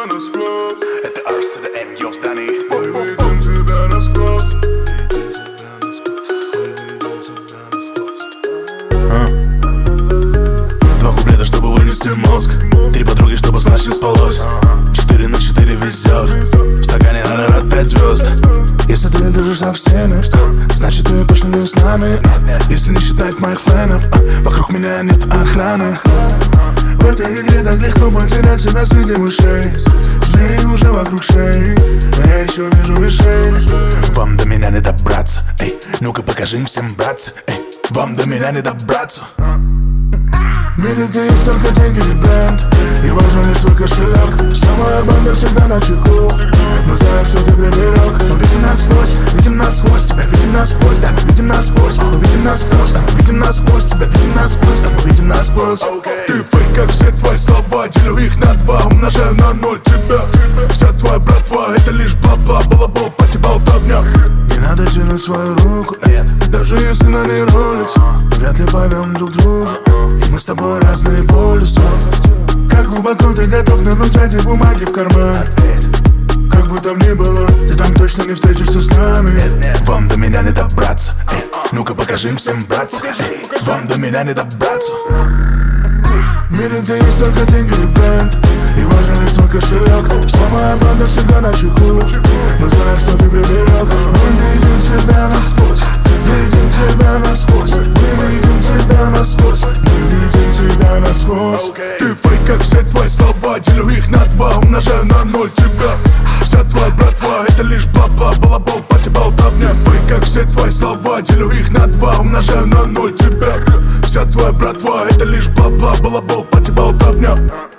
тебя насквозь. Это Arts to the M, я в здании. Мы видим тебя насквозь. Два куплета, чтобы вынести мозг. Три подруги, чтобы с ночи спалось. 4 на 4 везет. В стакане наверное 5 звезд. Если ты дружишь со всеми, значит ты точно не с нами. Если не считать моих фенов, вокруг меня нет охраны. В этой игре так легко потерять себя среди мышей. Змеи уже вокруг шеи, но я еще вижу мишень. Вам до меня не добраться, эй, ну-ка покажи им всем, братцы, эй. Вам до меня не добраться. В мире, где есть только деньги и бренд, и важен лишь твой кошелек. Вся моя банда всегда на чеку. Мы знаем, что ты приберег. Мы видим насквозь, тебя видим насквозь, да, мы видим насквозь, мы видим насквозь, да, мы видим насквозь, тебя видим насквозь, да, мы видим насквозь. Ты фейк, как все твои слова, делю их на 2, умножаю на 0 тебя. Вся твоя братва, это лишь бла-бла, балабол, пати болтовня. Не надо тянуть свою руку, даже если на ней роликс. Вряд ли поймем друг друга, и мы с тобой разные полюса. Как глубоко ты готов нырнуть ради бумаги в карман? Как бы там ни было, ты там точно не встретишься с нами. Вам до меня не добраться, эй, ну-ка покажи им всем, братцы, эй. Вам до меня не добраться. В мире, где есть только деньги и бренд, и важен лишь твой кошелек. Вся моя банда всегда на чеку. Мы знаем, что ты приберег. Мы видим тебя насквозь, видим тебя насквозь. Мы видим тебя насквозь, мы видим тебя насквозь. Ты фейк, как все твои слова, делю их на 2, умножаю на 0 тебя. Вся твоя братва, это лишь бла-бла, балабол, пати болтовня. Ты фейк, как все твои слова, делю их на 2, умножаю на 0 тебя. Вся твоя братва, это лишь бла-бла, балабол, пати болтовня.